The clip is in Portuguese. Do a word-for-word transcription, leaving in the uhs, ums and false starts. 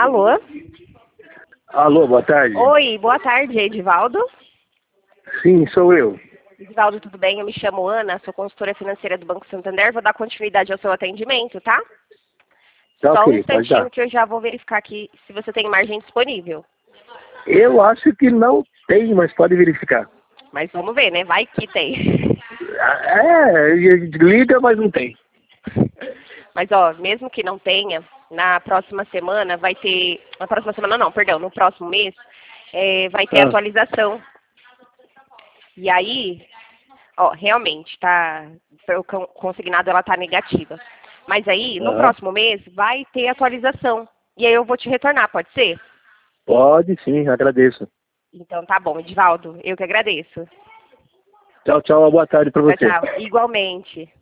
Alô? Alô, boa tarde. Oi, boa tarde, Edivaldo. Sim, sou eu. Edivaldo, tudo bem? Eu me chamo Ana, sou consultora financeira do Banco Santander. Vou dar continuidade ao seu atendimento, tá? Tá Só um ok, pode instantinho dar. que eu já vou verificar aqui se você tem margem disponível. Eu acho que não tem, mas pode verificar. Mas vamos ver, né? Vai que tem. É, liga, mas não tem. Mas, ó, mesmo que não tenha, na próxima semana vai ter... Na próxima semana não, perdão, no próximo mês é, vai ter Ah, atualização. E aí, ó, realmente, tá... O con- consignado, ela tá negativa. Mas aí, no aham. próximo mês, vai ter atualização. E aí eu vou te retornar, pode ser? Pode sim, agradeço. Então tá bom, Edivaldo, eu que agradeço. Tchau, tchau, uma boa tarde pra Tchau, você. tchau. Igualmente.